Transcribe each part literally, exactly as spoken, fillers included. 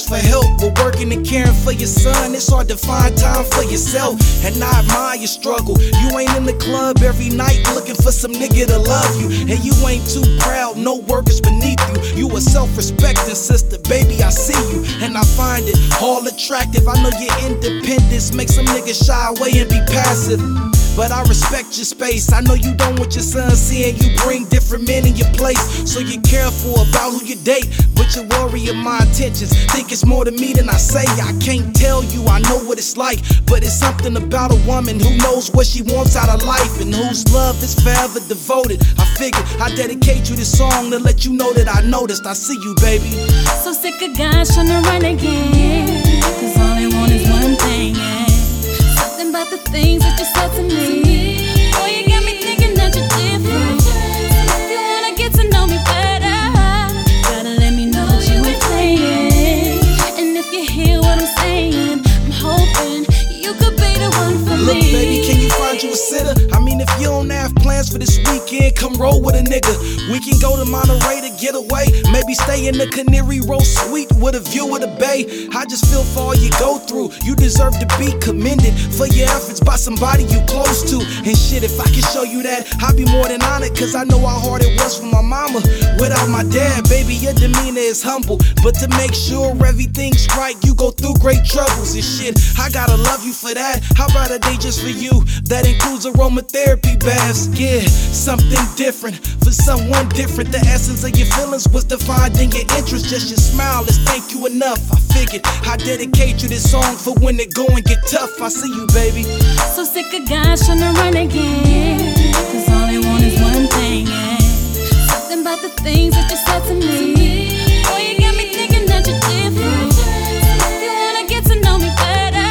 ask for help, but working and caring for your son, it's hard to find time for yourself. And I admire your struggle. You ain't in the club every night looking for some nigga to love you, and you ain't too proud, no work is beneath you. You a self-respecting sister, baby, I see you, and I find it all attractive. I know your independence makes some niggas shy away and be passive, but I respect your space. I know you don't want your son seeing you bring different men in your place, so you're careful about who you date, but you worry of my intentions. Think it's more to me than I say. I can't tell you, I know what it's like, but it's something about a woman who knows what she wants out of life and whose love is forever devoted. I figured I'd dedicate you this song to let you know that I noticed. I see you, baby. So sick of guys trying to run again, cause all they want is one thing, yeah. Something about the things that you said to me. Boy, you got me thinking that you're different. So if you wanna get to know me better, gotta let me know that you ain't playing. And if you hear what I'm saying, I'm hoping you could be the one for Look, me. Look, baby, can you find you a sitter? I mean, if you don't have plans for this weekend, come roll with a nigga. We can go to Monterey to get away, maybe stay in the Canary Row suite with a view of the bay. I just feel for all you go through. You deserve to be commended for your efforts by somebody you close to. And shit, if I can show you that, I'd be more than honored, cause I know how hard it was for my mama without my dad. Baby, your demeanor is humble, but to make sure everything's right, you go through great troubles and shit. I gotta love you for that. How about a day just for you? That includes aromatherapy baths. Yeah, something different for someone different. The essence of your feelings was defined in your interest. Just your smile is thank you enough. I figured I'd dedicate you this song for when it go and get tough. I see you, baby. So sick of guys trying to run again, cause all they want is one thing, yeah. Something about the things that you said to me. Boy, you got me thinking that you're different. So if you wanna get to know me better,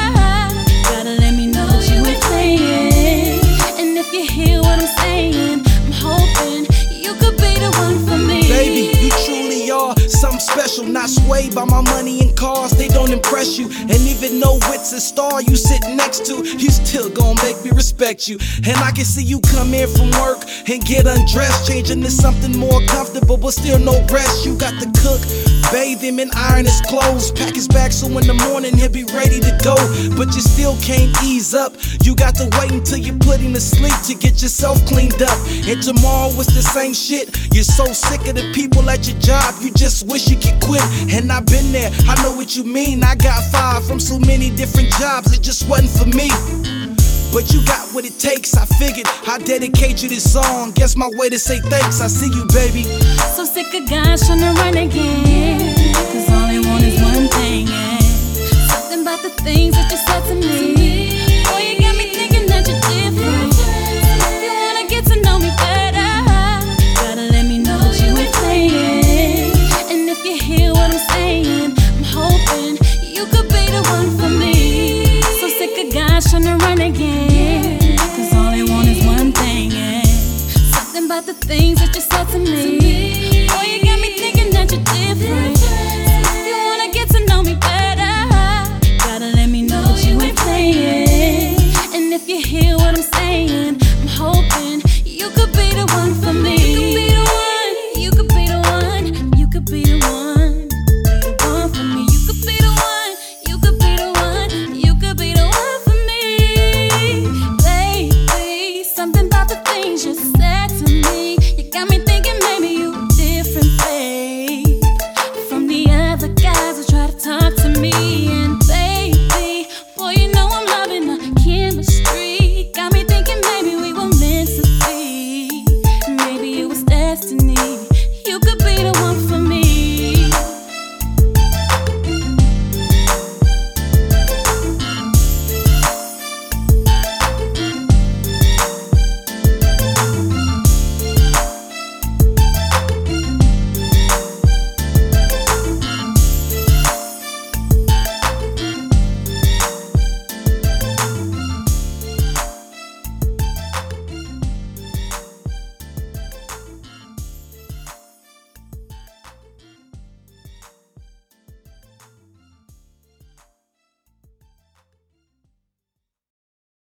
gotta let me know that you ain't playing. And if you hear what I'm saying, I'm hoping you could be the one for me. Baby, you truly are something special, not swayed by my money and cars, they don't impress you. And even though it's a star you sit next to, you still gon' make me respect you. And I can see you come in from work and get undressed, changing to something more comfortable, but still no rest. You got to cook, bathe him and iron his clothes, pack his bag so in the morning he'll be ready to go. But you still can't ease up, you got to wait until you put him to sleep to get yourself cleaned up. And tomorrow it's the same shit, you're so sick of the people at your job, you just wish you could quit. And I've been there, I know what you mean. I got fired from so many different jobs, it just wasn't for me. But you got what it takes, I figured I'd dedicate you this song. Guess my way to say thanks, I see you, baby. So sick of guys trying to run again, cause all they want is one thing, yeah. Something about the things that you said to me. Boy, you got me thinking that you're different. So if you wanna get to know me better, gotta let me know that you ain't playing. And if you hear what I'm saying, I'm hoping you could be the one for me. So sick of guys trying to run again, cause all they want is one thing, yeah. Something about the things that you said to me. Boy, you got me thinking that you're different. So if you wanna get to know me better, gotta let me know that you ain't playing. And if you hear what I'm saying,